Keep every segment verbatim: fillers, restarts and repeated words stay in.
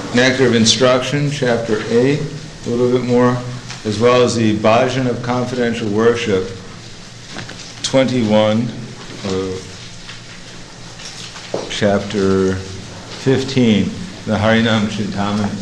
Nectar of Instruction, chapter eight, a little bit more, as well as the Bhajan of Confidential Worship, twenty-one, uh, chapter fifteen, the Harinam Chintamani.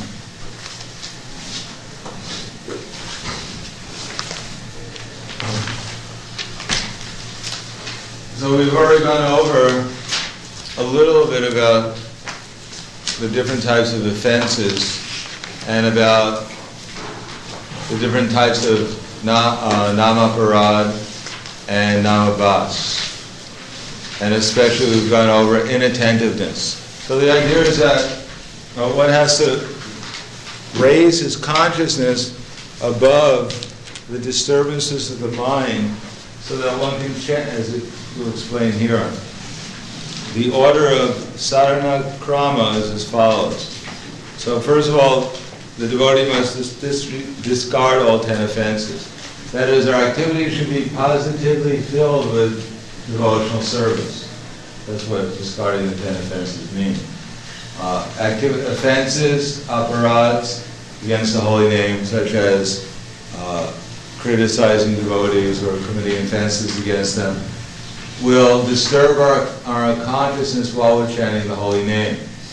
So we've already gone over a little bit about the different types of offenses and about the different types of na, uh, namaparad and namabas. And especially we've gone over inattentiveness. So the idea is that uh, one has to raise his consciousness above the disturbances of the mind so that one can chant, as it will explain here. The order of sadhana krama is as follows. So first of all, the devotee must dis- dis- discard all ten offenses. That is, our activity should be positively filled with devotional service. That's what discarding the ten offenses mean. Uh, activ- offenses, aparads against the holy name, such as uh, criticizing devotees or committing offenses against them, will disturb our, our consciousness while we're chanting the holy name.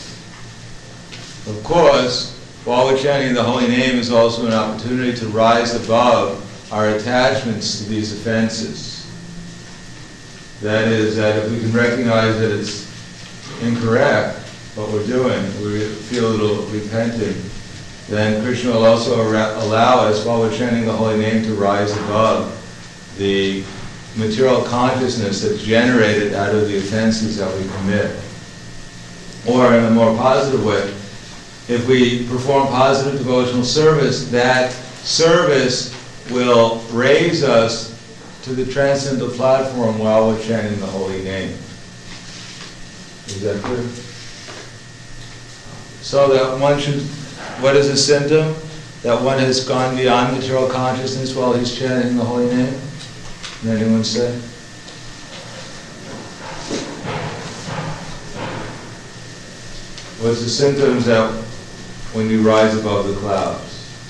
Of course, while we're chanting the holy name is also an opportunity to rise above our attachments to these offenses. That is, that if we can recognize that it's incorrect, what we're doing, we feel a little repentant, then Krishna will also allow us, while we're chanting the holy name, to rise above the material consciousness that's generated out of the offenses that we commit. Or in a more positive way, if we perform positive devotional service, that service will raise us to the transcendental platform while we're chanting the holy name. Is that clear? So that one should, what is a symptom? That one has gone beyond material consciousness while he's chanting the holy name? Can anyone say? What's the symptoms that when you rise above the clouds?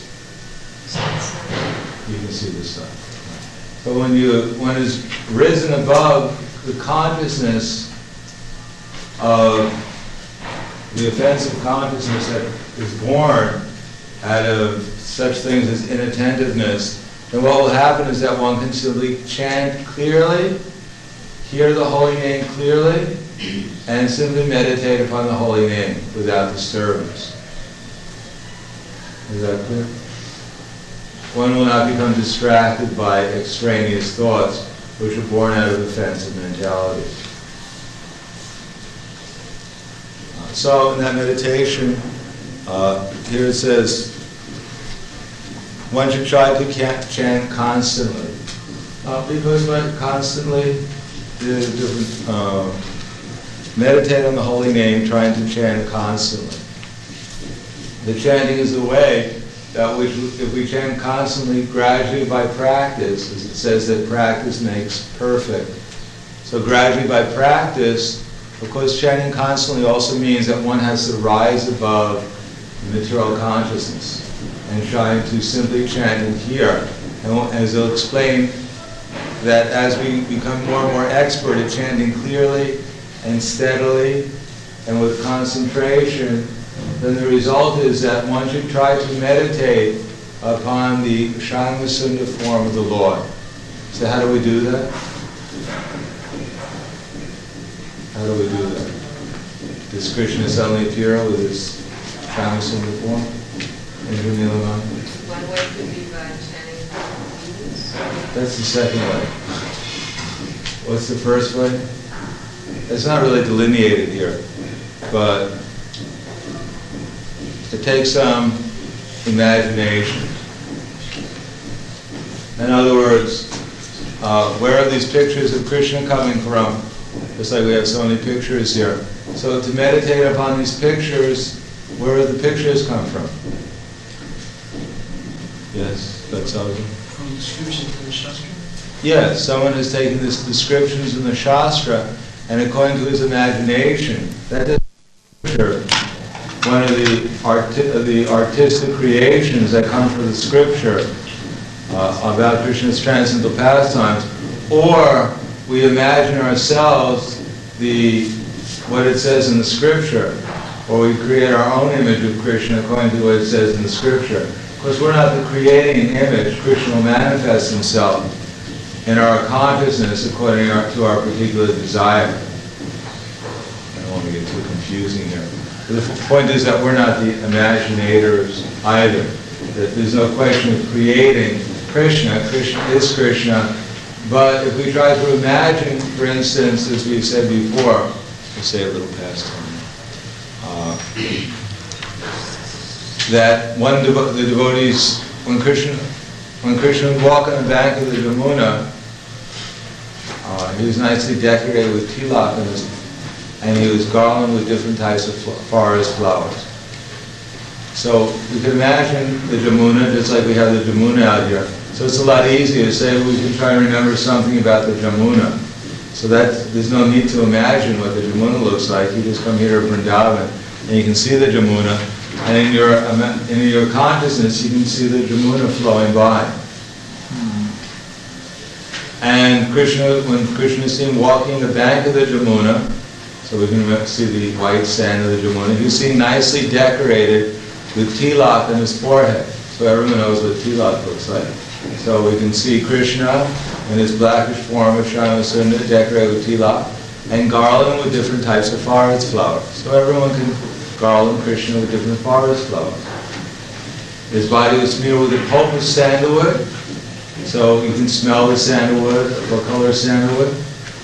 You can see the sun. So when you when is risen above the consciousness of the offensive consciousness that is born out of such things as inattentiveness, then what will happen is that one can simply chant clearly, hear the holy name clearly, and simply meditate upon the holy name without disturbance. Is that clear? One will not become distracted by extraneous thoughts which are born out of offensive mentality. So in that meditation, uh, here it says, one should try to chant constantly. Uh, because when constantly do different, uh, meditate on the holy name, trying to chant constantly. The chanting is the way that we, if we chant constantly, gradually by practice, as it says that practice makes perfect. So gradually by practice, of course, chanting constantly also means that one has to rise above material consciousness and trying to simply chant and hear. And as they'll explain, that as we become more and more expert at chanting clearly and steadily and with concentration, then the result is that one should try to meditate upon the Shyamasundar form of the Lord. So how do we do that? How do we do that? Does Krishna suddenly appear with his Shyamasundar form? One way could be by chanting. That's the second way. What's the first way? It's not really delineated here, but it takes some imagination. In other words, uh, where are these pictures of Krishna coming from? Just like we have so many pictures here. So to meditate upon these pictures, where do the pictures come from? Yes, that's all. From the descriptions in the Shastra? Yes, someone has taken these descriptions in the Shastra, and according to his imagination, that is picture. one of the, arti- the artistic creations that come from the scripture uh, about Krishna's transcendental pastimes, or we imagine ourselves the what it says in the scripture, or we create our own image of Krishna according to what it says in the scripture. Of course, we're not the creating an image. Krishna will manifest himself in our consciousness according to our particular desire. I don't want to get too confusing here. But the point is that we're not the imaginators either. That there's no question of creating Krishna. Krishna is Krishna. But if we try to imagine, for instance, as we've said before, we'll say a little past time, uh, that one devo- the devotees, when Krishna, when Krishna would walk on the bank of the Yamuna, uh, he was nicely decorated with tilak and, his, and he was garlanded with different types of fl- forest flowers. So we can imagine the Jamuna just like we have the Jamuna out here. So it's a lot easier to say we can try and remember something about the Jamuna. So that there's no need to imagine what the Jamuna looks like. You just come here to Vrindavan and you can see the Jamuna, and in your in your consciousness you can see the Jamuna flowing by. And Krishna, when Krishna is seen walking the bank of the Jamuna, so we can see the white sand of the Jamuna, he's seen nicely decorated with tilak on his forehead. So everyone knows what tilak looks like. So we can see Krishna in his blackish form of Shyamasundar decorated with tilak, and garland with different types of forest flowers. So everyone can garland Krishna with different forest flowers. His body was smeared with the pulp of sandalwood, so you can smell the sandalwood. What color is sandalwood?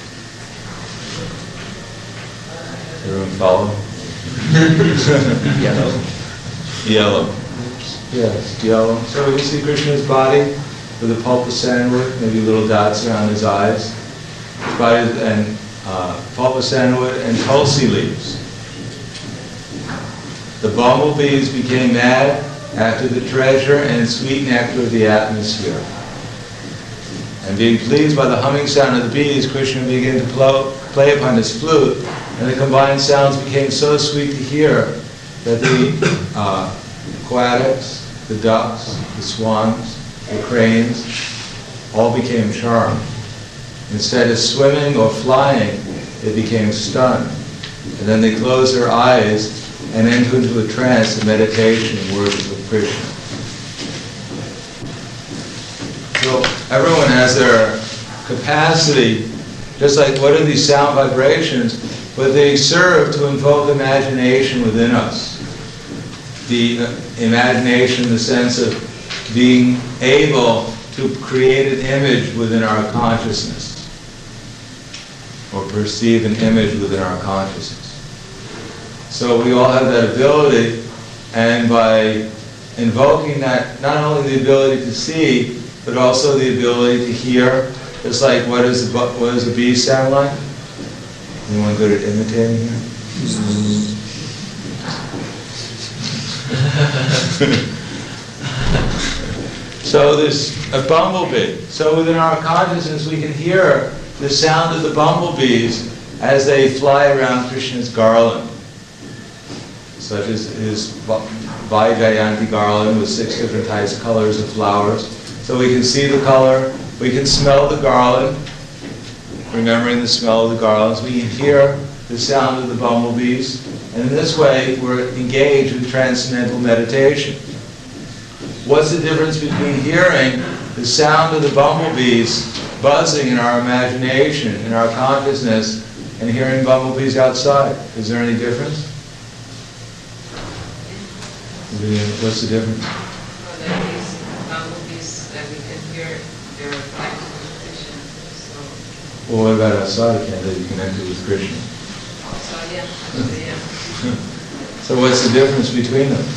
Everyone follow? Yellow. Yellow. Yes, yellow. So you see Krishna's body with the pulp of sandalwood, maybe little dots around his eyes. His body and uh, pulp of sandalwood and tulsi leaves. The bumblebees became mad after the treasure and sweet nectar of the atmosphere. And being pleased by the humming sound of the bees, Krishna began to pl- play upon his flute, and the combined sounds became so sweet to hear that the uh, quadrupeds, the ducks, the swans, the cranes, all became charmed. Instead of swimming or flying, they became stunned. And then they closed their eyes and entered into a trance of meditation and worship of Krishna. So everyone has their capacity, just like what are these sound vibrations, but they serve to invoke imagination within us. The uh, imagination in the sense of being able to create an image within our consciousness, or perceive an image within our consciousness. So we all have that ability, and by invoking that, not only the ability to see, but also the ability to hear, just like what does the, what does the bee sound like? Anyone good at imitating here? Mm-hmm. So there's a bumblebee. So within our consciousness we can hear the sound of the bumblebees as they fly around Krishna's garland, such as his Vaijayanti garland with six different types of colors of flowers. So we can see the color, we can smell the garland, remembering the smell of the garlands. We can hear the sound of the bumblebees, and in this way we're engaged in transcendental meditation. What's the difference between hearing the sound of the bumblebees buzzing in our imagination, in our consciousness, and hearing bumblebees outside? Is there any difference? What's the difference? Well, that these bumblebees that we can hear, they're like competition. So, Well, what about outside? Can't they be connected with Krishna? so yeah, actually, yeah. So what's the difference between them?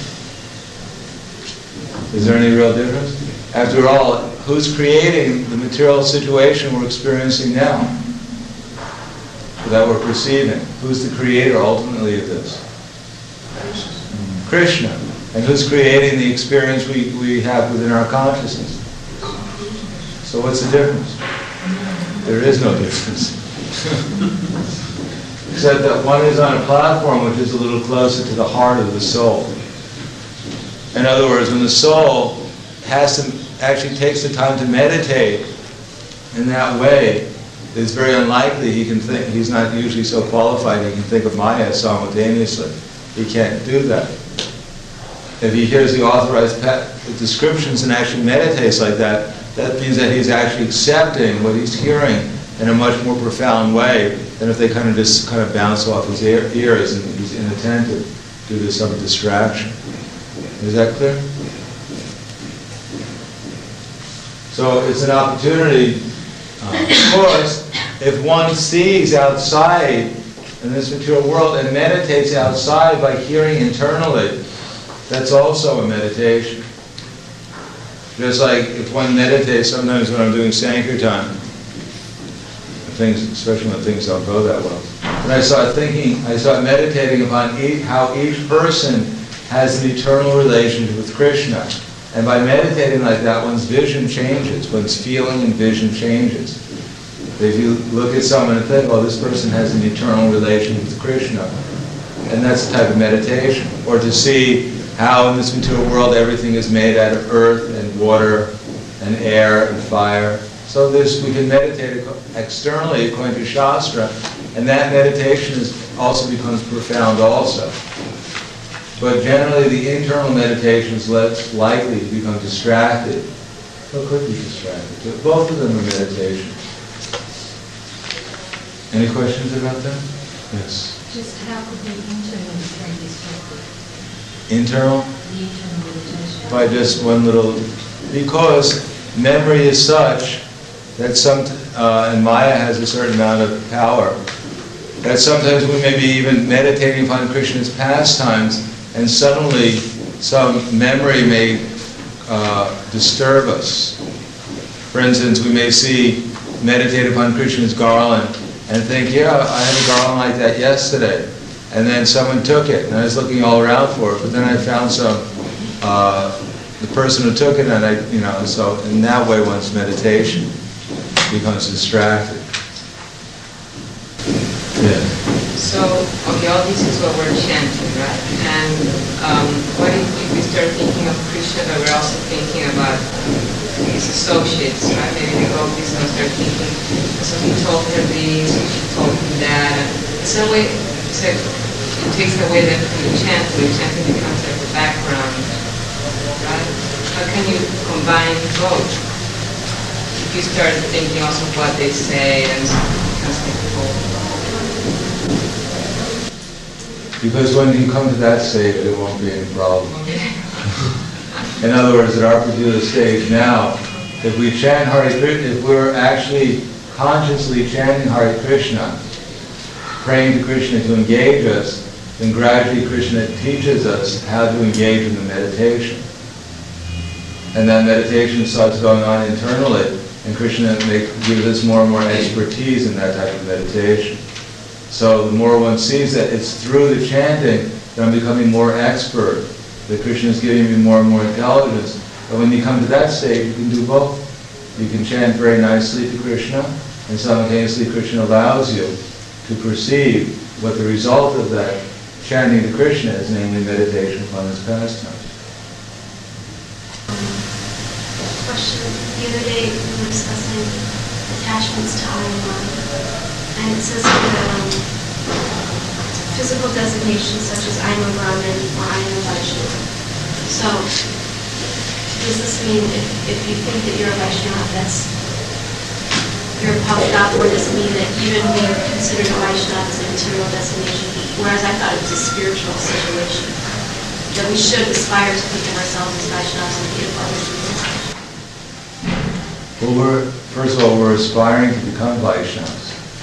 Is there any real difference? After all, who's creating the material situation we're experiencing now? That we're perceiving? Who's the creator ultimately of this? Krishna. And who's creating the experience we, we have within our consciousness? So what's the difference? There is no difference. except that one is on a platform which is a little closer to the heart of the soul. In other words, when the soul has to actually takes the time to meditate in that way, it's very unlikely he can think, he's not usually so qualified, he can think of Maya simultaneously. He can't do that. If he hears the authorized descriptions and actually meditates like that, that means that he's actually accepting what he's hearing in a much more profound way than if they kind of just kind of bounce off his ear, ears and he's inattentive due to some distraction. Is that clear? So it's an opportunity. Uh, of course, if one sees outside in this material world and meditates outside by hearing internally, that's also a meditation. Just like if one meditates, sometimes when I'm doing Sankirtan, things, especially when things don't go that well, when I start thinking, I start meditating upon each, how each person has an eternal relationship with Krishna. And by meditating like that, one's vision changes, one's feeling and vision changes. If you look at someone and think, oh, this person has an eternal relation with Krishna, and that's the type of meditation. Or to see how in this material world everything is made out of earth and water and air and fire. So this, we can meditate externally according to Shastra, and that meditation is, also becomes profound also. But generally the internal meditation is less likely to become distracted. Well, could be distracted. But both of them are meditation. Any questions about that? Yes. Just how could the internal become distracted? Internal? The internal meditation. By just one little... Because memory is such that some... Uh, and Maya has a certain amount of power, that sometimes we may be even meditating upon Krishna's pastimes, and suddenly some memory may uh, disturb us. For instance, we may see, meditate upon Krishna's garland, and think, yeah, I had a garland like that yesterday. And then someone took it, and I was looking all around for it, but then I found some, uh, the person who took it, and I, you know, so in that way one's meditation becomes distracted. Yeah. So, okay, all this is what we're chanting, right? And um, what if we start thinking of Krishna, but we're also thinking about his associates, right? Maybe the gopis will start thinking, so he told her this, she told him that. And in some way, so it takes away that from the chanting. Chanting becomes like the background, right? How can you combine both? If you start thinking also what they say, and it becomes difficult. Because when you come to that stage, it won't be any problem. In other words, at our particular stage now, if we chant Hare Krishna, if we're actually consciously chanting Hare Krishna, praying to Krishna to engage us, then gradually Krishna teaches us how to engage in the meditation. And that meditation starts going on internally, and Krishna make, gives us more and more expertise in that type of meditation. So the more one sees that it's through the chanting that I'm becoming more expert, that Krishna is giving me more and more intelligence. And when you come to that stage, you can do both. You can chant very nicely to Krishna, and simultaneously Krishna allows you to perceive what the result of that chanting to Krishna is, namely meditation upon his pastime. Question. The other day we were discussing attachments to I and I. And it says here that um, physical designations such as I am a Brahmin or I am a Vaishnava. So, does this mean if, if you think that you're a Vaishnava, that's you're puffed up, or does it mean that even being considered a Vaishnava is a material designation, whereas I thought it was a spiritual situation? That we should aspire to think of ourselves as Vaishnavas and give others as such? Well, we're, first of all, we're aspiring to become Vaishnavas.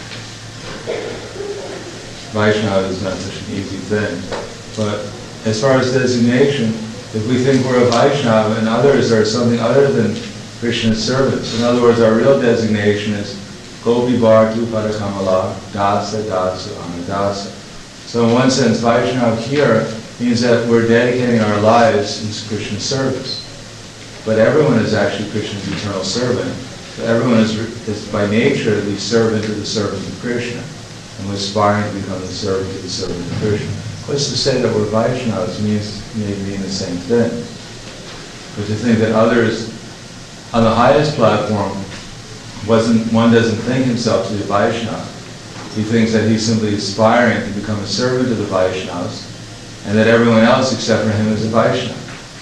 Vaishnava is not such an easy thing. But as far as designation, if we think we're a Vaishnava and others are something other than Krishna's servants, in other words, our real designation is Gopi Bhartu Padakamala Dasa Dasa Anadasa. So in one sense, Vaishnava here means that we're dedicating our lives in Krishna's service. But everyone is actually Krishna's eternal servant. So everyone is, is by nature the servant of the servant of Krishna. and we're aspiring to become the servant of the servant of Krishna. Of course, to say that we're Vaishnavas means may mean the same thing. But to think that others on the highest platform, wasn't one doesn't think himself to be a Vaishnava. He thinks that he's simply aspiring to become a servant of the Vaishnavas, and that everyone else except for him is a Vaishnava.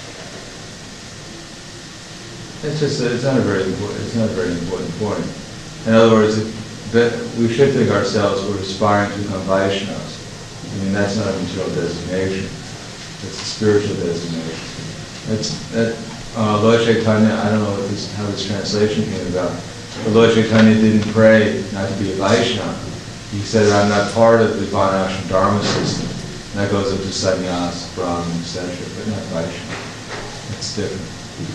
It's just a, it's not a very important it's not a very important point. In other words, that we should think ourselves we're aspiring to become Vaishnavas. I mean, that's not a material designation. It's a spiritual designation. It's that uh, Lord Chaitanya. I don't know what this, how this translation came about. But Lord Chaitanya didn't pray not to be a Vaishnava. He said, "I'm not part of the Varnashram Dharma system." And that goes up to sannyas, Brahman, et cetera, but not Vaishnava. It's different.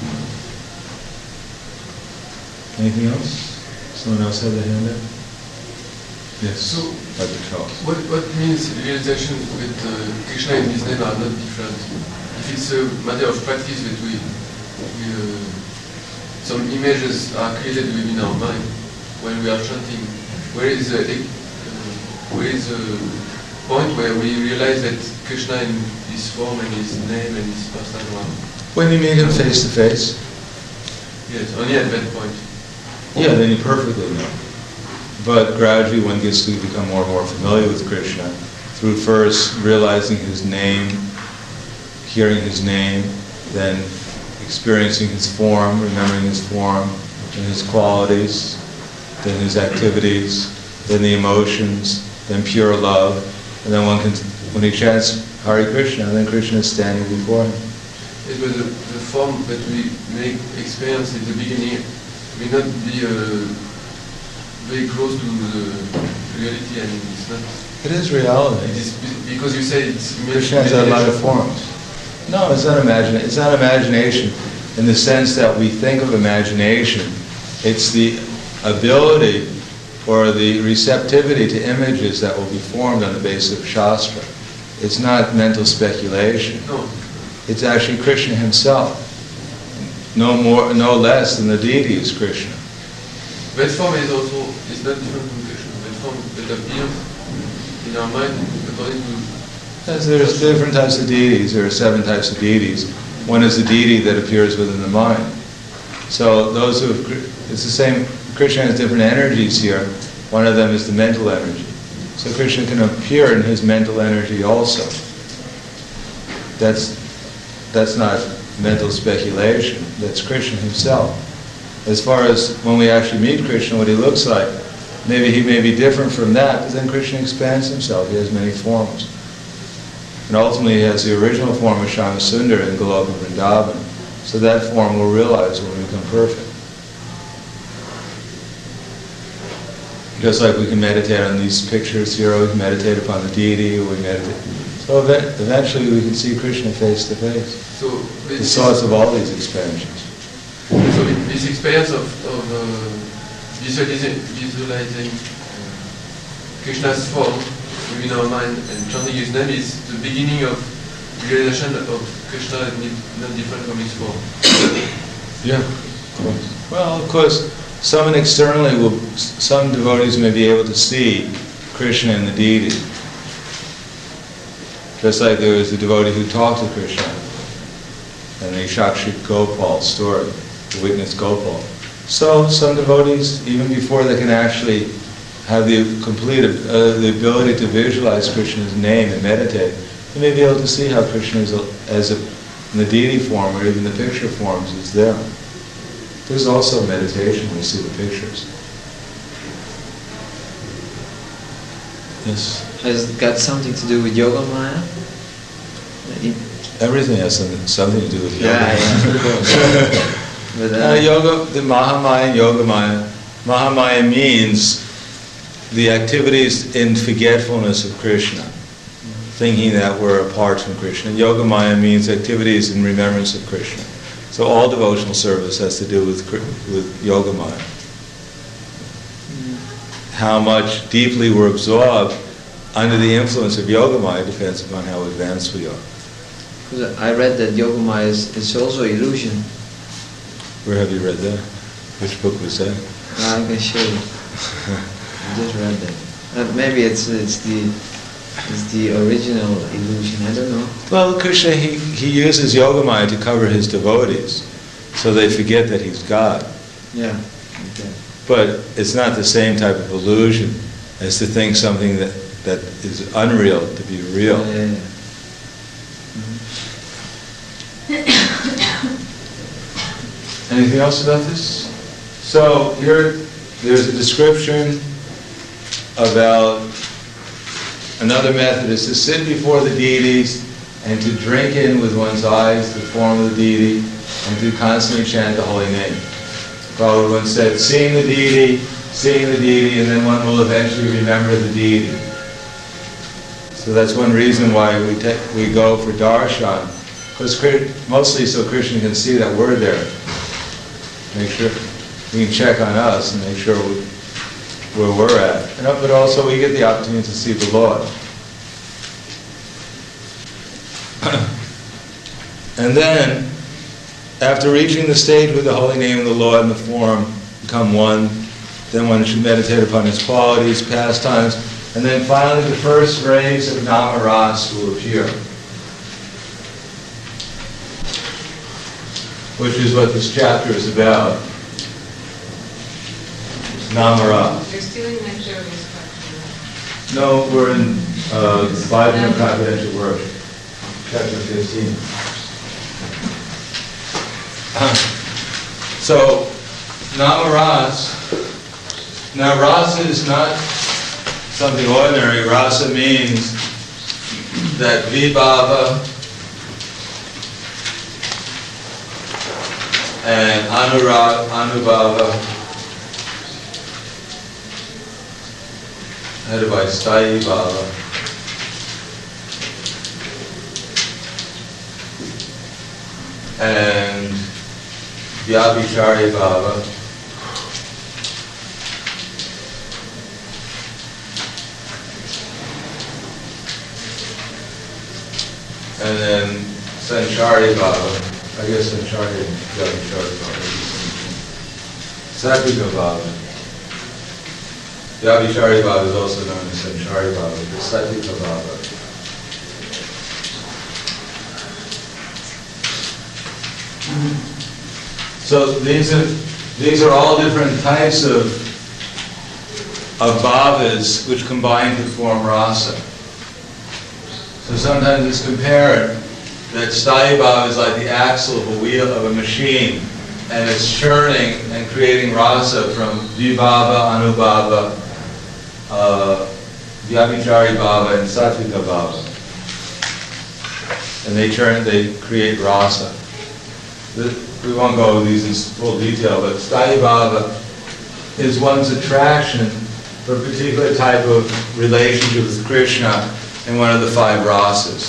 Anything else? Someone else have their hand up? Yes. So, Doctor Charles. what, what means realization with uh, Krishna and his name are not different? If it's a matter of practice that we, we uh, some images are created within our mind when we are chanting, where is the uh, where is the point where we realize that Krishna in his form and his name and his pastime are? When you meet him face to face? Yes, only at that point. Yeah, then you perfectly know. But gradually one gets to become more and more familiar with Krishna through first realizing his name, hearing his name, then experiencing his form, remembering his form, and his qualities, then his activities, then the emotions, then pure love, and then one can, when he chants Hare Krishna, then Krishna is standing before him. It was the, the form that we make experience at the beginning may not be uh, very close to the reality, and it's not. It is reality. It is because you say it's Krishna has a lot of forms. No, it's not imagination. It's not imagination in the sense that we think of imagination. It's the ability or the receptivity to images that will be formed on the basis of Shastra. It's not mental speculation. No. It's actually Krishna himself. No more, no less than the deity is Krishna. That form is also is not different from Krishna. That form that appears in our mind according to. Yes, there's different types of deities. There are seven types of deities. One is the deity that appears within the mind. So those who have, it's the same. Krishna has different energies here. One of them is the mental energy. So Krishna can appear in his mental energy also. That's that's not mental speculation. That's Krishna himself. As far as when we actually meet Krishna, what he looks like, maybe he may be different from that, but then Krishna expands himself. He has many forms. And ultimately he has the original form of Shyamasundar in Goloka Vrindavan. So that form we'll realize when we become perfect. Just like we can meditate on these pictures here, we can meditate upon the deity, or we meditate. So eventually we can see Krishna face to face. So the source of all these expansions. So this experience of, of uh, visualizing, visualizing Krishna's form within our mind and chanting his name is the beginning of realization of Krishna not different from his form. Yeah, of course. Well, of course, some externally will, some devotees may be able to see Krishna and the deity. Just like there was a devotee who talked to Krishna and the Shakshit Gopal story, the witness Gopal. So some devotees, even before they can actually have the complete uh, the ability to visualize Krishna's name and meditate, they may be able to see how Krishna is a, as a, in the deity form or even the picture forms is there. There's also meditation when we see the pictures. Yes. Has it got something to do with Yoga Maya? Everything has something, something to do with yoga. Yeah, yeah, of course. But, uh, uh, yoga, the Mahamaya and Yoga Maya. Mahamaya means the activities in forgetfulness of Krishna, thinking that we're apart from Krishna. Yoga Maya means activities in remembrance of Krishna. So all devotional service has to do with with Yoga Maya. How much deeply we're absorbed under the influence of Yoga Maya depends upon how advanced we are. I read that Yoga Maya is, is also illusion. Where have you read that? Which book was that? I can show you. I just read that. Uh, maybe it's it's the it's the original illusion. I don't know. Well, Krishna, he, he uses Yogamaya to cover his devotees, so they forget that he's God. Yeah. Okay. But it's not the same type of illusion as to think something that, that is unreal to be real. Yeah, yeah, yeah. Anything else about this? So here, there's a description about another method is to sit before the deities and to drink in with one's eyes the form of the deity and to constantly chant the holy name. Prabhupada once said, seeing the deity, seeing the deity, and then one will eventually remember the deity. So that's one reason why we take, we go for darshan, because mostly so Krishna can see that we're there. Make sure we can check on us and make sure we, where we're at. And, but also we get the opportunity to see the Lord. And then, after reaching the stage with the holy name of the Lord and the form become one, then one should meditate upon his qualities, pastimes, and then finally the first rays of Namaras will appear, which is what this chapter is about. Namara. You're still in lecture instruction, right? No, we're in uh, Vajrayana Confidential Work, chapter fifteen. So, Namaras. Now, rasa is not something ordinary. Rasa means that vibhava and anurag, anubhava, headed by Sthayi Bhava, and Vyabhichari Bhava, and then Sanchari Bhava. I guess Sanchari and Vyabhichari Bhava. Satvika Bhava. Vyabhichari Bhava is also known as Sanchari Bhava, the Satvika Bhava. So these are these are all different types of of bhavas which combine to form rasa. So sometimes it's compared that Sthayi Bhava is like the axle of a wheel of a machine, and it's churning and creating rasa from vibhava, anubhava, uh, Vyabhichari Bhava, and Satvika Bhava. And they turn, they create rasa. The, we won't go over these in full detail, but Sthayi Bhava is one's attraction for a particular type of relationship with Krishna in one of the five rasas.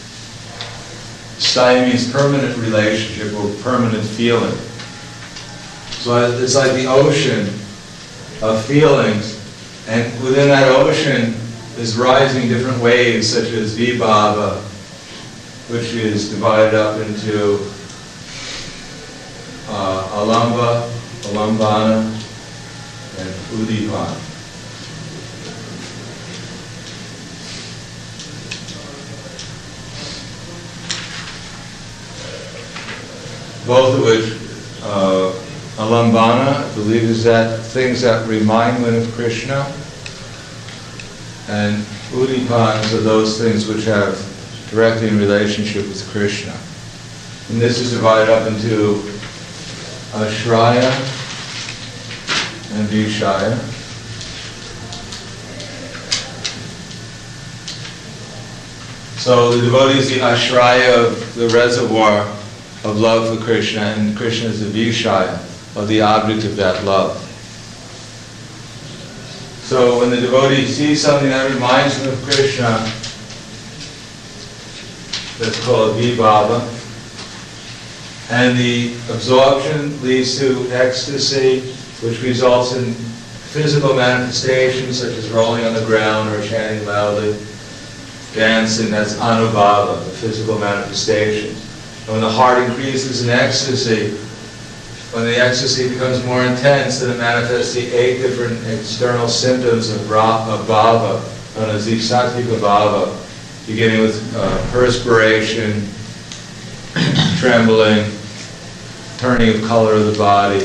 Sthayi means permanent relationship or permanent feeling. So it's like the ocean of feelings, and within that ocean is rising different waves such as vibhava, which is divided up into uh, alamba, alambana, and udipana. Both of which, uh, alambana, I believe, is that things that remind one of Krishna, and udipans are those things which have directly in relationship with Krishna. And this is divided up into ashraya and vishaya. So the devotee is the ashraya of the reservoir of love for Krishna, and Krishna is the vishaya, or the object of that love. So when the devotee sees something that reminds him of Krishna, that's called vibhava, and the absorption leads to ecstasy, which results in physical manifestations such as rolling on the ground or chanting loudly, dancing. That's anubhava, the physical manifestation. And when the heart increases in ecstasy, when the ecstasy becomes more intense, then it manifests the eight different external symptoms of, ra- of bhava, known as the sattvica bhava, beginning with uh, perspiration, trembling, turning of color of the body,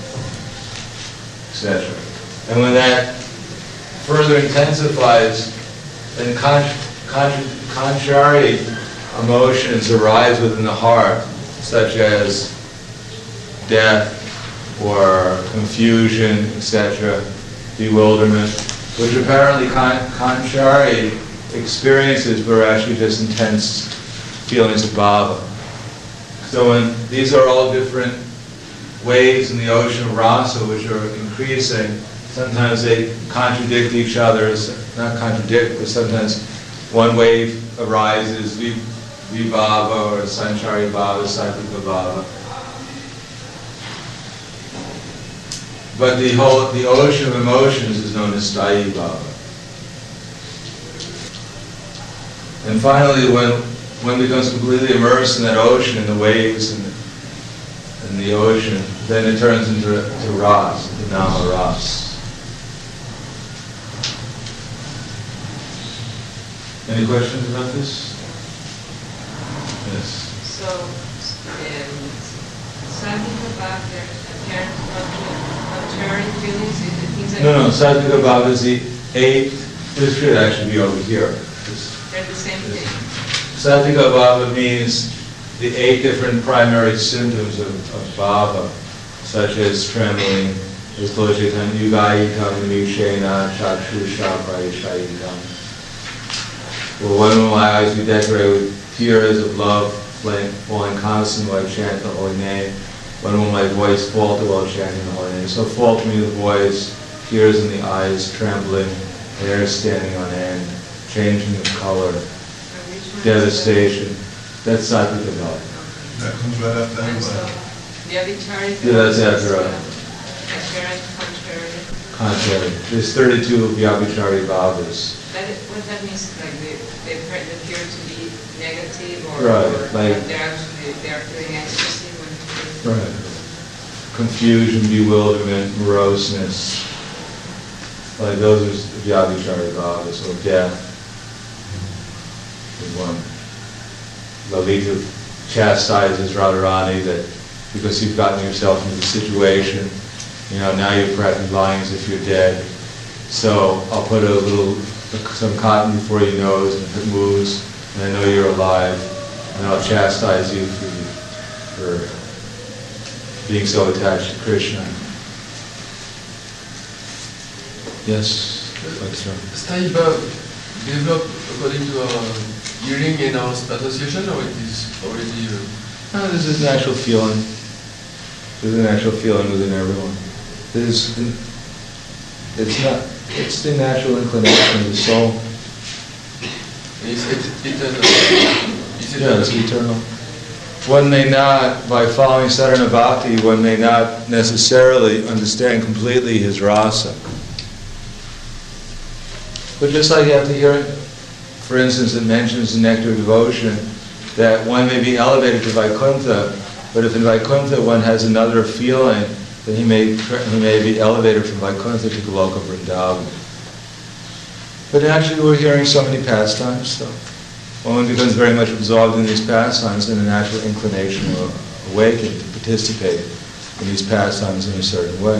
et cetera. And when that further intensifies, then con- con- contrary emotions arise within the heart, such as death or confusion, et cetera, bewilderment, which apparently con- contrary experiences but are actually just intense feelings of bhava. So when these are all different waves in the ocean of rasa which are increasing, sometimes they contradict each other, not contradict, but sometimes one wave arises, vibhava or sanchari bhava, sattvica bhava. But the whole, the ocean of emotions is known as sthayi bhava. And finally, when one becomes completely immersed in that ocean, in the waves and the, in the ocean, then it turns into to ras, into nama ras. Any questions about this? Yes. So, um, sattvica bhava, their apparent contrary feelings, is the things that... No, no, sattvica bhava is the eight, this should actually be over here. This, They're the same thing. Sattvica bhava means the eight different primary symptoms of, of bhava, such as trembling, as Chaitanya, yugayitam, nimishena, chakshusha, prayashayitam. Well, when will my eyes be decorated with tears of love, falling constantly while I chant the holy name? When will my voice falter while chanting the holy name? So faltering the voice, tears in the eyes, trembling, hair standing on end, changing of color, devastation. That's sattvica bhava. That comes right after And so, that. the avicari Yeah, that's after uh, apparent contrary. contrary. There's thirty-two vyabhichari bhavas. That is, what that means, like they, they appear they appear to be negative or, Right, or like- but they're actually, they're feeling ecstasy when Right. Confusion, bewilderment, moroseness. Like those are vyabhichari bhavas, or death. Is one. Lalita chastises Radharani that because you've gotten yourself into the situation, you know, now you're practically lying as if you're dead. So I'll put a little, some cotton before your nose, and if it moves, and I know you're alive, and I'll chastise you for, for being so attached to Krishna. Yes? Sthayi bhava develop according to our hearing and our association, or it is already... Uh, No, this is natural feeling. There's a natural feeling within everyone. There's, it's not, it's the natural inclination of the soul. it's et- eternal. It's Yeah, eternal. it's eternal. One may not, by following sadhana bhakti, one may not necessarily understand completely his rasa. But just like you have to hear it, for instance, it mentions in Nectar of Devotion that one may be elevated to Vaikuntha, but if in Vaikuntha one has another feeling, then he may he may be elevated from Vaikuntha to Goloka Vrindavan. But actually we're hearing so many pastimes, so when one becomes very much absorbed in these pastimes, then a natural inclination will awaken to participate in these pastimes in a certain way.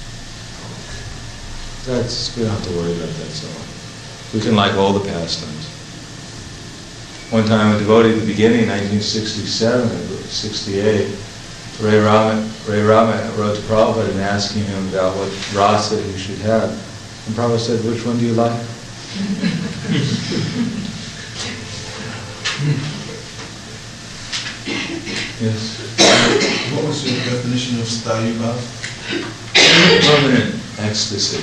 That's, we don't have to worry about that so much. We can like all the pastimes. One time a devotee at the beginning, nineteen sixty-seven, sixty-eight, Ray Rama, Ray Rama wrote to Prabhupada and asking him about what rasa he should have. And Prabhupada said, which one do you like? Yes. What was your definition of sthayi bhava? Permanent ecstasy.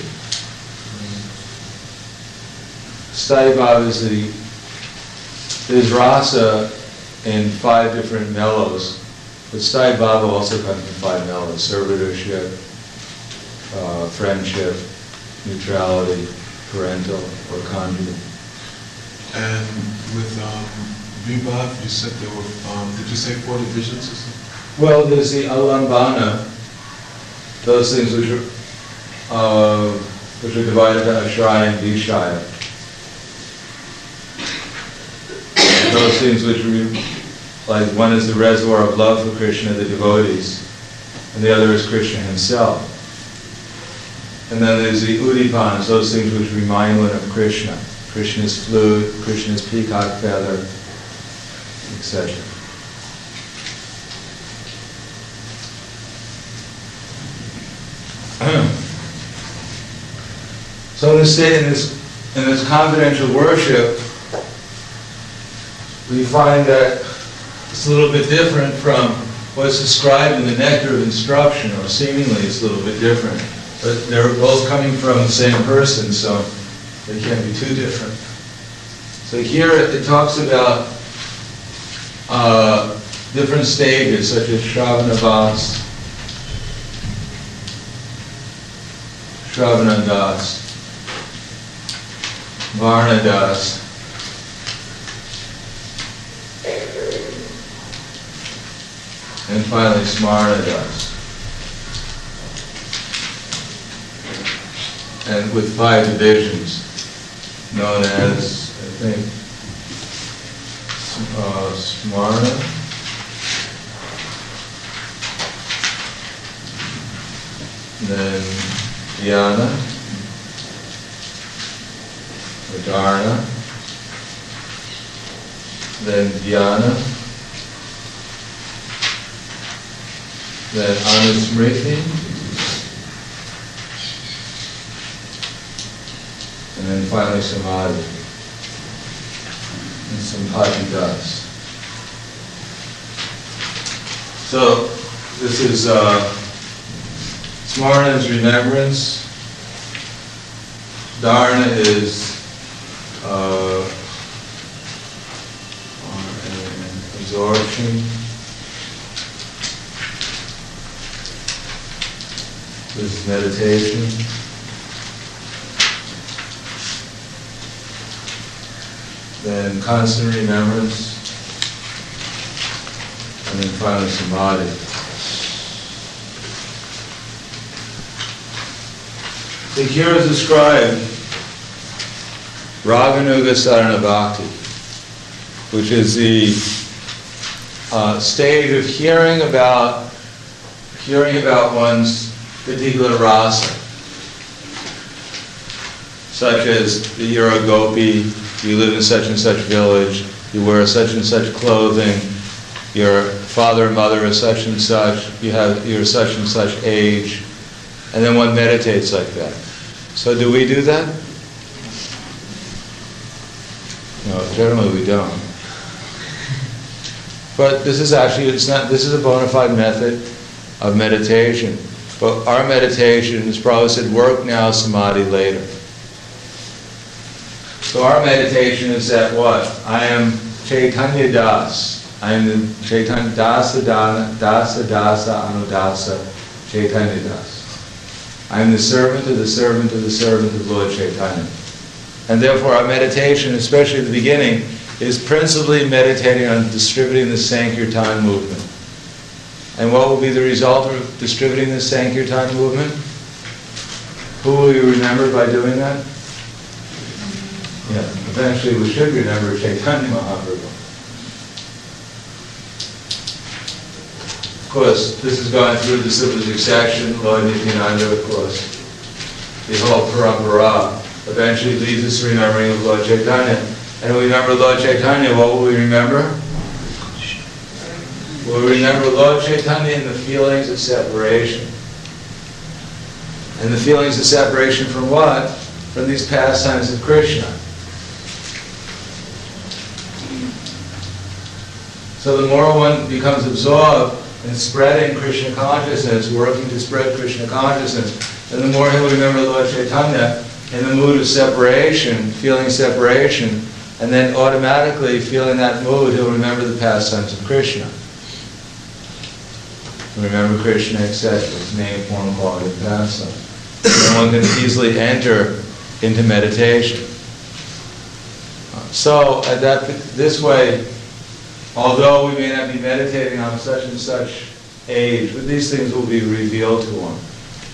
Sthayi bhava is the, there's rasa in five different mellows, but sthayi bhava also comes in five mellows: servitorship, uh, friendship, neutrality, parental, or conjugal. And with um, vibhav, you said there were, um, did you say four divisions or something? Well, there's the alambana, those things which are, uh, which are divided to Ashaya and Vishaya. Those things which are, like one is the reservoir of love for Krishna, the devotees, and the other is Krishna himself. And then there's the Udipans, those things which remind one of Krishna. Krishna's flute, Krishna's peacock feather, et cetera. So in this, in this in this confidential worship, we find that it's a little bit different from what's described in the Nectar of Instruction, or seemingly it's a little bit different. But they're both coming from the same person, so they can't be too different. So here it, it talks about uh, different stages, such as Shravanavas, Shravanadas, Varnadas, and finally Smarnadas. And with five divisions, known as, I think, uh, Smarna, then Dhyana, Dharna, then Dhyana, then Anusmriti, and then finally Samadhi, and Sampati-das. So this is uh, Smarna is remembrance, Dharna is uh, absorption, this is meditation, then constant remembrance, and then finally Samadhi. So here is described Raganuga Sadhana Bhakti, which is the uh, stage of hearing about hearing about one's particular rasa, such as that you're a gopi, you live in such and such village, you wear such and such clothing, your father and mother are such and such, you have you're such and such age, and then one meditates like that. So do we do that? No, generally we don't. But this is actually, it's not, this is a bona fide method of meditation. But our meditation is probably said, work now, samadhi later. So our meditation is that what? I am Chaitanya Das. I am the Chaitanya Dasa Dana, Dasa Dasa Anudasa Chaitanya Das. I am the servant of the servant of the servant of Lord Chaitanya. And therefore our meditation, especially at the beginning, is principally meditating on distributing the Sankirtan movement. And what will be the result of distributing the Sankirtan movement? Who will you remember by doing that? Yeah, eventually we should remember Chaitanya Mahaprabhu. Of course, this has gone through the Siddhastic section, Lord Nityananda, of course. The whole parampara eventually leads us to remembering of Lord Chaitanya. And when we remember Lord Chaitanya, what will we remember? We'll remember Lord Chaitanya and the feelings of separation. And the feelings of separation from what? From these pastimes of Krishna. So the more one becomes absorbed in spreading Krishna consciousness, working to spread Krishna consciousness, and the more he'll remember Lord Chaitanya in the mood of separation, feeling separation, and then automatically feeling that mood, he'll remember the pastimes of Krishna. Remember Krishna, et cetera. His name, form, quality, and pastime. And one can easily enter into meditation. So, at that, this way, although we may not be meditating on such and such age, but these things will be revealed to one.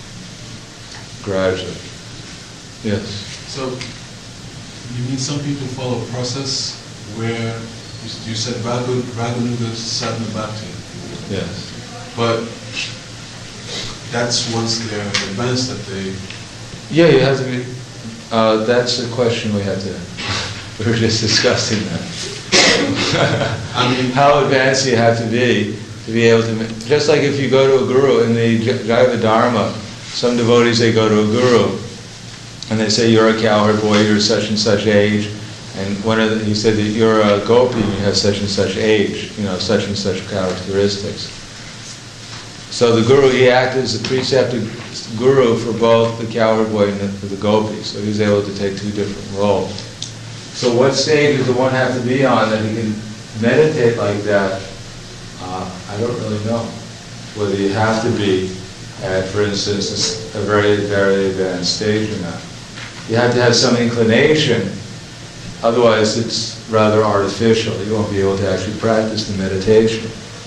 gradually. Yes. So, you mean some people follow a process where you you said Ragu, Raganuga Sadhana Bhakti, Yes. but that's once they're advanced that they. Yeah, you have to be. Uh, that's the question we had to. We were just discussing that. I mean, How advanced you have to be to be able to. Just like if you go to a guru in the Jaiva Dharma, some devotees they go to a guru, and they say you're a cowherd boy, you're such and such age, and one of the, he said that you're a gopi, you have such and such age, you know, such and such characteristics. So the guru, he acted as a preceptive guru for both the cowherd boy and the, for the gopi, so he was able to take two different roles. So what stage does the one have to be on that he can meditate like that? Uh, I don't really know. Whether you have to be at, for instance, a very, very advanced stage or not. You have to have some inclination, otherwise it's rather artificial. You won't be able to actually practice the meditation.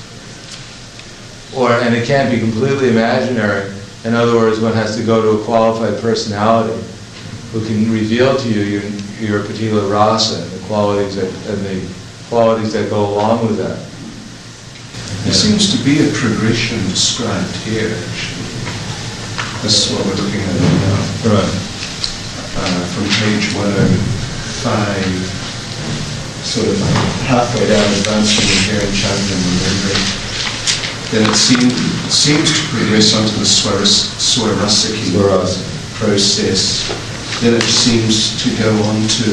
Or, and it can't be completely imaginary. In other words, one has to go to a qualified personality who can reveal to you your, your particular rasa and the qualities that, and the qualities that go along with that. There seems to be a progression described here, actually. This is what we're looking at now. Right. Uh, from page one oh five, sort of halfway down, advancing in hearing, chanting, and remembering. Then it, seem, it seems to progress onto the Swaras, Swarasaki Swarasaki. process. Then it seems to go on to,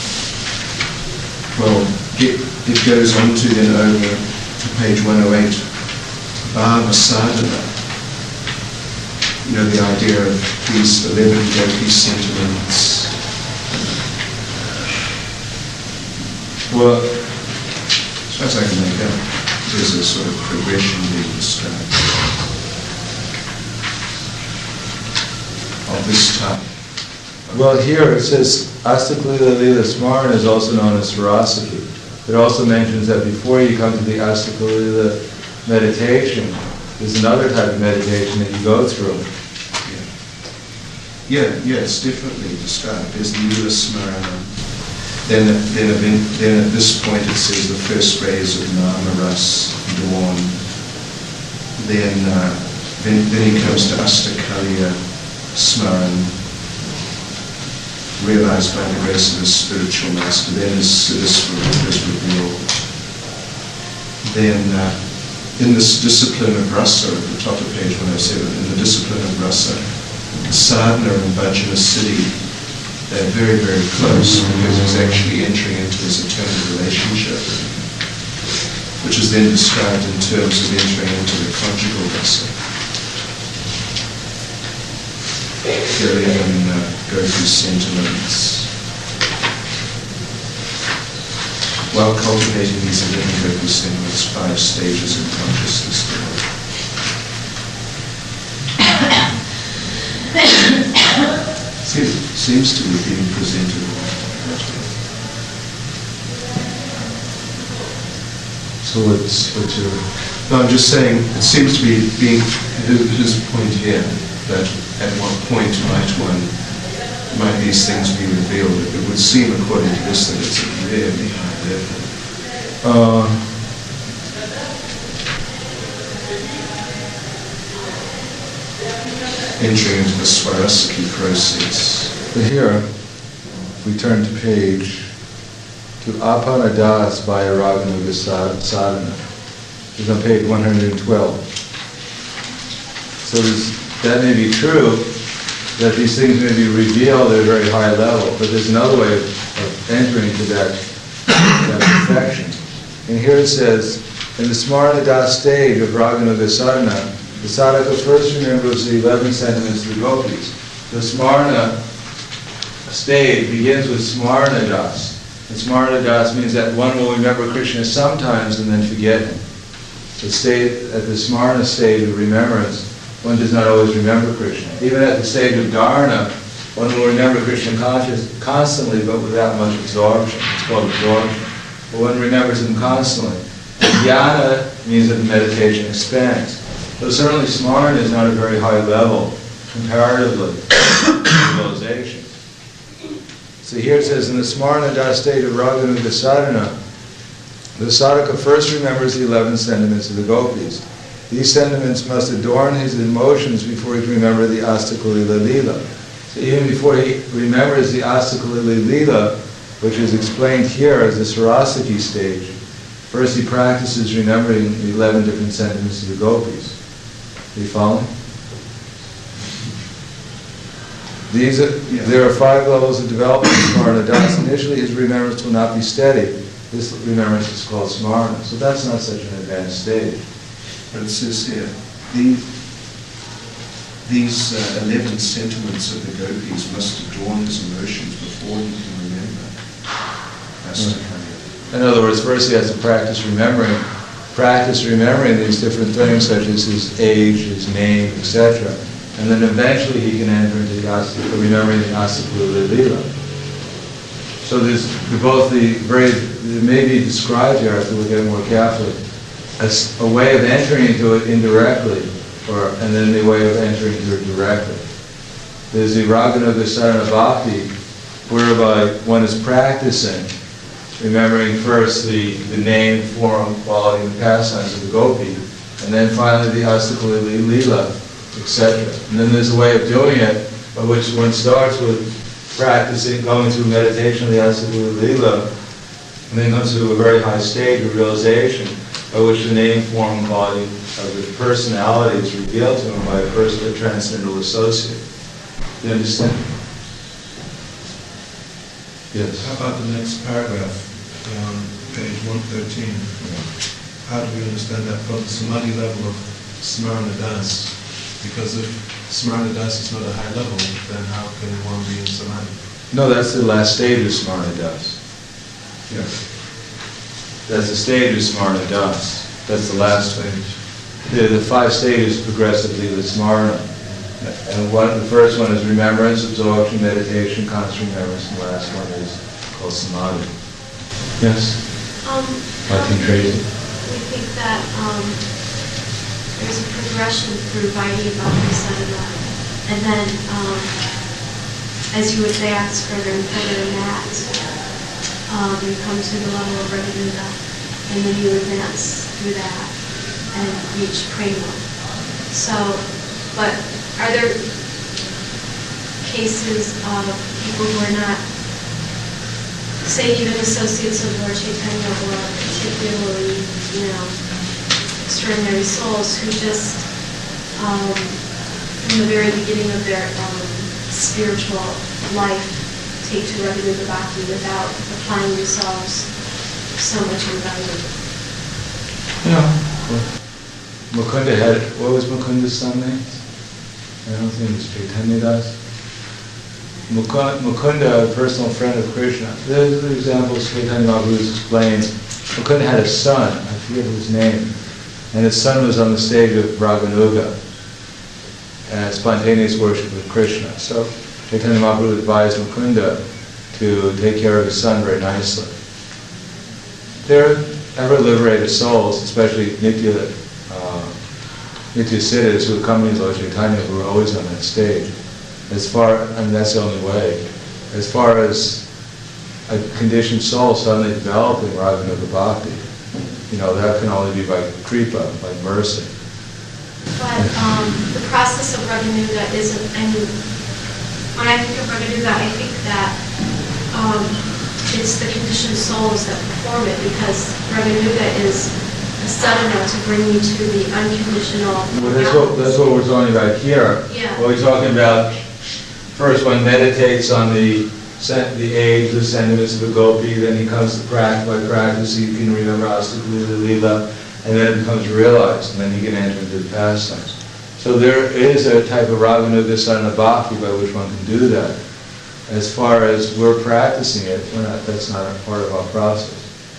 well, get, it goes on to then over to page one oh eight, Bhava Sadhana. You know, the idea of these eleven gopi sentiments. Well, As far as I can make out, there's a sort of progression being described of this type. well, here it says Astakalila Lila Smarana is also known as Sarasaki. It also mentions that before you come to the Astakalila meditation, there's another type of meditation that you go through. Yeah, yeah, yeah, it's definitely described. There's the Lila Smarana. Then, then, then at this point it says the first rays of Namaras dawn. Then, uh, then, then he comes to Astakaliya Smaran, realized by the grace of his spiritual master. Then his Siddhisvara is revealed. Then, uh, in this discipline of rasa, at the top of page one oh seven, in the discipline of rasa, sadhana and bhajana siddhi, they're very, very close because he's actually entering into his eternal relationship, which is then described in terms of entering into the conjugal rasa. Hearing and uh, go through sentiments. While cultivating these eleven gopi sentiments, five stages of consciousness develop. Seems, seems to be being presented that way. So what's, what's your... No, I'm just saying, it seems to be being, his, his point here, that at what point might one, might these things be revealed? It would seem, according to this, that it's a really high level. Uh, Entering into the Swarasaki process. but here, we turn to page, to Apanadas by Raganuga Sadhana. It's on page one hundred twelve. So this, that may be true, that these things may be revealed at a very high level, but there's another way of, of entering to that, that perfection. And here it says, in the Smarana Das stage of Raganuga Sadhana, the sadhaka first remembers the eleven sentiments of the gopis. The Smarana stage begins with Smarana Das. And Smarana Das means that one will remember Krishna sometimes and then forget him. The state, at the Smarana stage of remembrance, one does not always remember Krishna. Even at the stage of Dharana, one will remember Krishna conscious, constantly, but without much absorption. It's called absorption. But one remembers him constantly. And Jnana means that the meditation expands. So certainly Smarana is not a very high level comparatively realization. So here it says, in the Smarnada state of Raganuga sadhana, the sadhaka first remembers the eleven sentiments of the gopis. These sentiments must adorn his emotions before he can remember the Astakulila Lila. So even before he remembers the Astakulila Lila, which is explained here as the Saraswati stage, first he practices remembering the eleven different sentiments of the gopis. Are you following? These are, yeah. There are five levels of development in Smarna Das. Initially his remembrance will not be steady. This remembrance is called Smarna. So that's not such an advanced stage. But it says here, the, these uh, eleven sentiments of the gopis must adorn his emotions before he can remember. That's mm. In other words, first he has to practice remembering, practice remembering these different things such as his age, his name, et cetera. And then eventually he can enter into the Astakula, remembering the Astakulila Lila. So there's both the very, it may be described here, I have to look at it more carefully, as a way of entering into it indirectly, or and then the way of entering into it directly. There's the Raganuga Sadhana Bhakti, whereby one is practicing, remembering first the, the name, form, quality, and pastimes of the gopi, and then finally the Astakulila Lila, et cetera. And then there's a way of doing it by which one starts with practicing, going through meditation of the Astakulila Lila, and then comes to a very high stage of realization by which the name, form, and quality of the personality is revealed to him by a person, a transcendental associate. Do you understand? Yes. How about the next paragraph on page one thirteen? How do we understand that from the samadhi level of Smarna Das? Because if Smarna Das is not a high level, then how can one be in samadhi? No, that's the last stage of Smarna Das. Yeah. That's the stage of Smarna Das. That's the last stage. The, the five stages progressively with Smarna. And one, the first one is remembrance, absorption, meditation, conscious remembrance, and the last one is called samadhi. Yes? Um, I think Tracy. We think that um, there's a progression through Vaidhi Bhakti Sadhana, and then um, as you advance further and further in that, um, you come to the level of Raganuga, and then you advance through that and reach Prema. So, but are there cases of people who are not, say even associates of Lord Chaitanya or particularly, you know, extraordinary souls who just, um, from the very beginning of their um, spiritual life, take to Raganuga Bhakti without applying themselves so much in value? Yeah. Mukunda had, what was Mukunda's son name? I don't think it was Chaitanya Das. Mukunda, a personal friend of Krishna. There's the examples Chaitanya Mahaprabhu explained. Mukunda had a son, I forget his name, and his son was on the stage of Raganuga and spontaneous worship of Krishna. So Chaitanya Mahaprabhu advised Mukunda to take care of his son very nicely. They're ever liberated souls, especially Nitya uh, Nitya Siddhas who accompany Lord Chaitanya, who are always on that stage. As far, and that's the only way. As far as a conditioned soul suddenly developing Raganuga Bhakti, you know, that can only be by kripa, by mercy. But um, the process of Raganuga isn't, I mean, when I think of Raganuga, I think that um, it's the conditioned souls that perform it, because Raganuga is a sadhana to bring you to the unconditional. Well, that's what, that's what we're talking about here. Yeah. What we're talking about, first one meditates on the the age, the sentiments of the gopi, then he comes to practice, by practice he can remember Astakulila Lila, and then it becomes realized, and then he can enter into the pastimes. So there is a type of Raganuga Sadhana Bhakti by which one can do that. As far as we're practicing it, we're not, that's not a part of our process.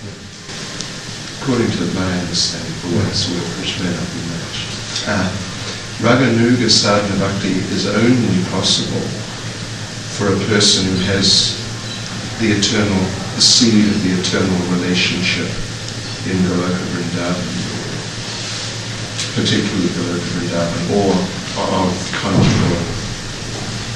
According to my understanding, for what it's worth, which may not be much, uh, Raganuga Sadhana Bhakti is only possible for a person who has the eternal, the seed of the eternal relationship in Goloka Vrindavan, particularly Goloka Vrindavan, or of conjugal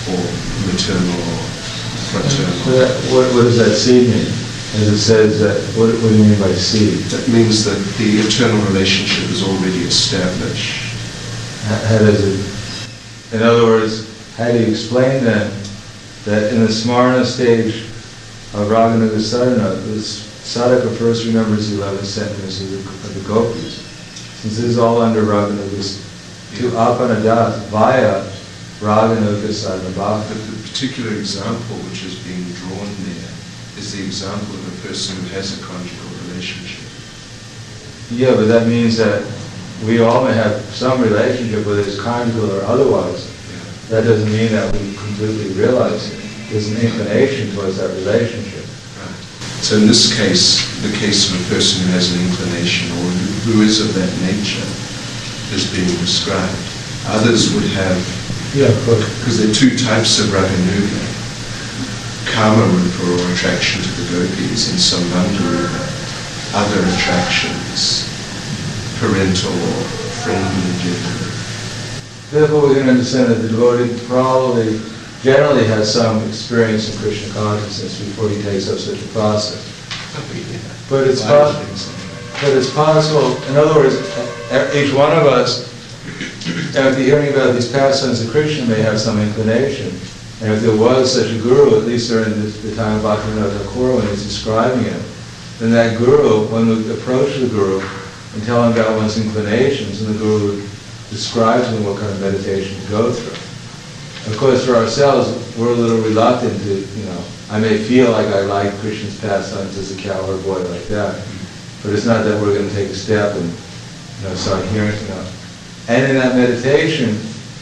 or maternal or fraternal. So that, what, what does that seed mean? As it says that, what, what do you mean by seed? That means that the eternal relationship is already established. How, how does it, in other words, how do you explain then that in the Smarna stage of Raganuga Sadhana, this sadhaka first remembers the eleventh sentence of the, of the gopis. Since this is all under Raganuga, to apanadas via Raganuga Sadhana bhakti. But the particular example which is being drawn there is the example of a person who has a conjugal relationship. Yeah, but that means that we all may have some relationship, whether it's conjugal or otherwise. Yeah. That doesn't mean that we completely realize it. There's an inclination towards that relationship. Right. So in this case, the case of a person who has an inclination or who is of that nature is being described. Others would have, Yeah, of course. because there are two types of Raganuga, Kama Rupa or attraction to the gopis, and Sambandha Rupa, other attractions, parental or friendly giving. Therefore, we can understand that the devotee probably generally has some experience in Krishna consciousness before he takes up such a process. But it's possible. But it's possible. In other words, each one of us, after hearing about these pastimes of Krishna, may have some inclination. And if there was such a guru, at least during the, the time of Bhaktivinoda Thakur when he's describing him, then that guru, one would approach the guru and tell him about one's inclinations, and the guru would describe to him what kind of meditation to go through. Of course, for ourselves, we're a little reluctant to, you know, I may feel like I like Krishna's pastimes as a cow or a boy like that, but it's not that we're going to take a step and, you know, start hearing, you know. And in that meditation,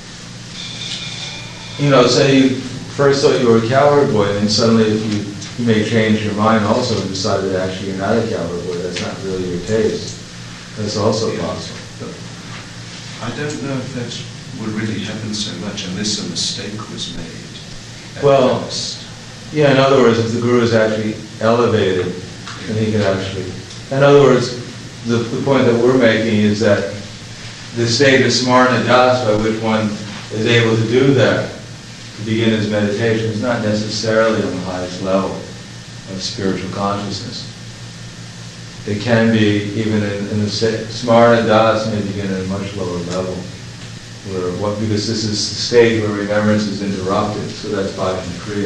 you know, say you first thought you were a cowherd boy, and then suddenly if you, you may change your mind also and decide that actually you're not a cowherd boy, that's not really your taste. That's also possible. I don't know if that would really happen so much unless a mistake was made. at Well, first. Yeah, in other words, if the guru is actually elevated, then he can actually... In other words, the, the point that we're making is that the state of smarna das by which one is able to do that, to begin his meditation, is not necessarily on the highest level of spiritual consciousness. It can be, even in, in the state, smarna das may begin at a much lower level, where what, because this is the stage where remembrance is interrupted, so that's bhajan kriya.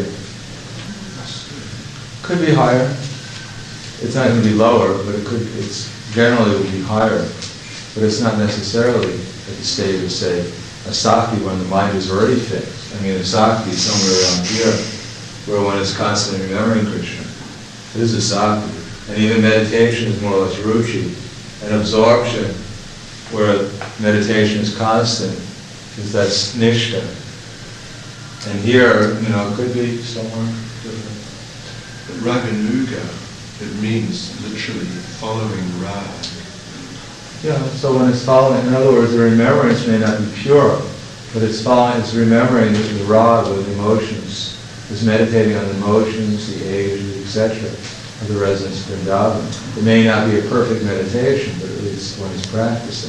Could be higher. It's not going to be lower, but it could. It's generally would be higher, but it's not necessarily at the stage of, say, a sakti when the mind is already fixed. I mean, a sakti is somewhere around here, where one is constantly remembering Krishna. It is a sakti, and even meditation is more or less ruchi, and absorption, where meditation is constant, because that's nishta. And here, you know, it could be somewhere different. Raganuga, it means literally following rag. Yeah, so when it's following, in other words, the remembrance may not be pure, but it's following, it's remembering the, the rag or the emotions. It's meditating on the emotions, the ages, et cetera, of the residents of Vrindavan. It may not be a perfect meditation, but at least one is practicing.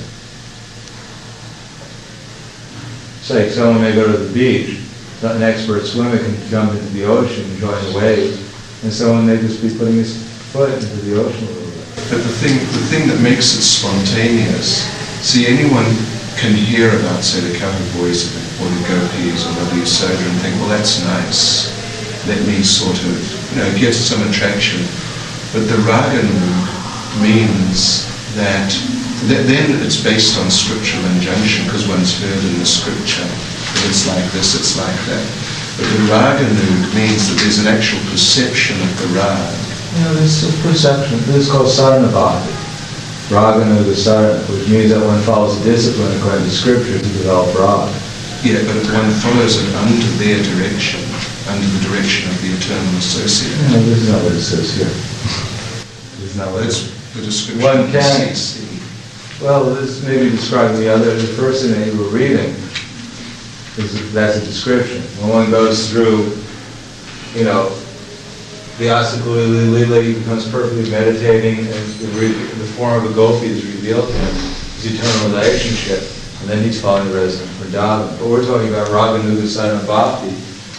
Say, someone may go to the beach, an expert swimmer can jump into the ocean and join the waves, and someone may just be putting his foot into the ocean a little bit. But the thing, the thing that makes it spontaneous, see, anyone can hear about, say, the cowherd boys or the gopis or the Yashoda and think, well, that's nice. Let me sort of, you know, get some attraction. But the Raganuga means that, that then it's based on scriptural injunction, because one's heard in the scripture that it's like this, it's like that. But the Raganuga means that there's an actual perception of the rag. You know, this is perception. This is called sadhana bhakti. Raganuga sadhana, which means that one follows a discipline according to scripture to develop rag. Yeah, but if one follows it under their direction, under the direction of the eternal associate. No, this is not what it says here. This is not what That's it's... the description. One of can... C C. Well, this may be describing the other, the first thing that you were reading, is that's a description. When one goes through, you know, the Asakulili Lila, he becomes perfectly meditating, and the, re- the form of a gopi is revealed to him, his eternal relationship, and then he's following the resident Vrindavan. But we're talking about Raganuga Sadhana Bhakti,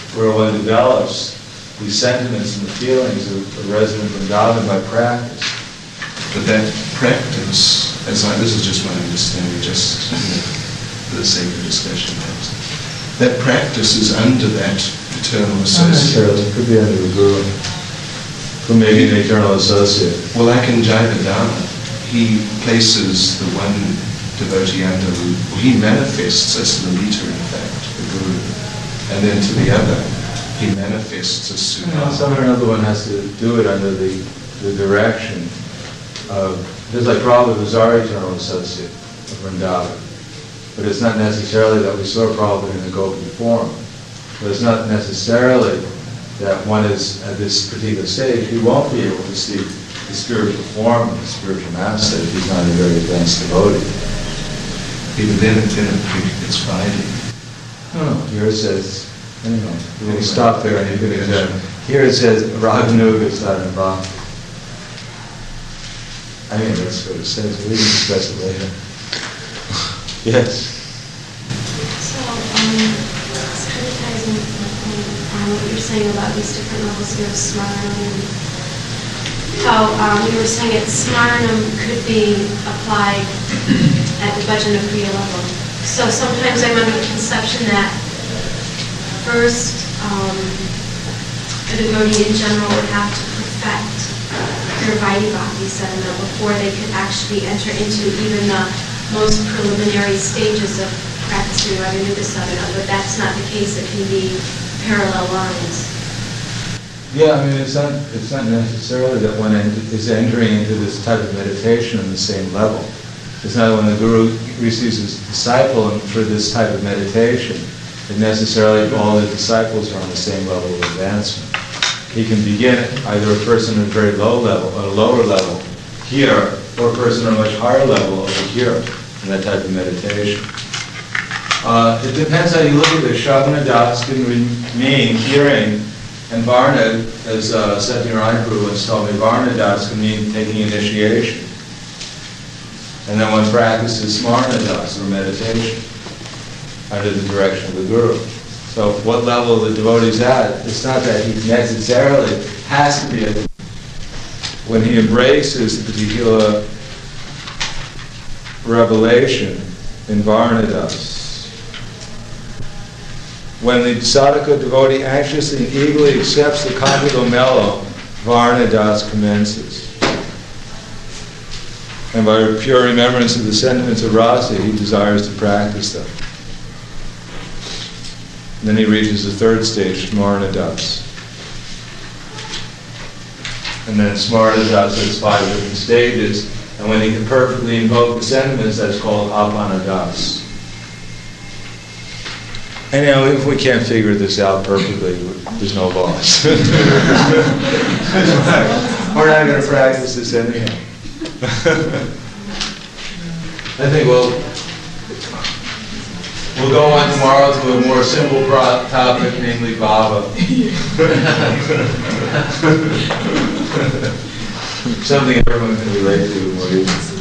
where one develops these sentiments and the feelings of a resident Vrindavan by practice. But that practice, as I, this is just my understanding, just you know, for the sake of discussion, that practice is under that eternal associate. It could be under the guru, who may be an eternal associate. Well, like in Jayavardhana, he places the one devotee under who he manifests as the leader, in fact, the guru, and then to the other, he manifests as Sudama. Some or another one has to do it under the, the direction of, just like Prabhupada was our eternal associate of Vrindavan. But it's not necessarily that we saw Prabhupada in the Gopi form. But it's not necessarily that one is at this particular stage, he won't be able to see the spiritual form of the spiritual master if he's not a very advanced devotee. Even then, then it's fighting. Oh, here it says, anyway, we'll stop there and you can examine. Here it says, Raganuga Saranva. I mean, that's what it says. We can discuss it later. Yes. So, um, this kind of ties in with um, what you're saying about these different levels here of smaranam, and how um, you were saying that smaranam could be applied at the bhajana kriya level. So sometimes I'm under the conception that first, um, a devotee in general would have to perfect their Vaidhi Bhakti sadhana before they could actually enter into even the most preliminary stages of practicing Raganuga sadhana, but that's not the case. It can be parallel lines. Yeah, I mean, it's not, it's not necessarily that one ent- is entering into this type of meditation on the same level. It's not when the guru receives his disciple for this type of meditation that necessarily all the disciples are on the same level of advancement. He can begin either a person at a very low level, at a lower level here, or a person at a much higher level over here in that type of meditation. Uh, it depends how you look at this. Shravana Das can mean hearing, and Varna, as uh, Satyanarayana Prabhu once told me, Varna Das can mean taking initiation. And then one practices Smarna Das, or meditation, under the direction of the Guru. So what level the devotee's at, it's not that he necessarily has to be at the, when he embraces the particular revelation in Varnadas. When the sadhaka devotee anxiously and eagerly accepts the conjugal mellow, Varnadas commences. And by pure remembrance of the sentiments of rasa, he desires to practice them. Then he reaches the third stage, Smarnadas. And then Smarnadas has five different stages, and when he can perfectly invoke the sentiments, that's called Apanadas. And you know, if we can't figure this out perfectly, there's no loss. We're not going to practice this anyhow. I think we'll we'll go on tomorrow to a more simple pro- topic, namely Bhava. Something everyone can relate to more easily.